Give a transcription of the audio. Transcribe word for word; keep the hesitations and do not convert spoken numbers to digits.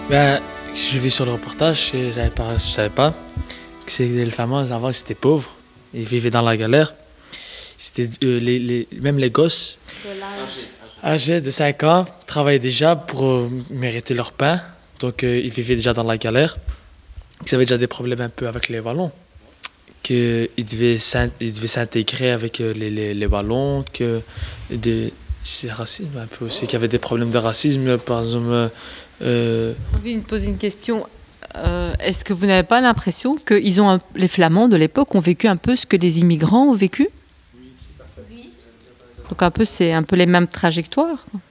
Ben, j'ai vu sur le reportage, je savais pas, je savais pas que c'est- les Flamands avant c'était pauvres, ils vivaient dans la galère. C'était euh, les, les- même les gosses âgés de cinq ans travaillaient déjà pour euh, mériter leur pain, donc euh, ils vivaient déjà dans la galère. Ils avaient déjà des problèmes un peu avec les Wallons, qu'ils devaient s'in- ils devaient s'intégrer avec euh, les, les, les Wallons, que des c'est racisme un peu aussi, qu'il y avait des problèmes de racisme, par exemple. euh, euh, J'ai envie de poser une question. Euh, Est-ce que vous n'avez pas l'impression que ils ont un- les Flamands de l'époque ont vécu un peu ce que les immigrants ont vécu? Donc un peu, c'est un peu les mêmes trajectoires, quoi.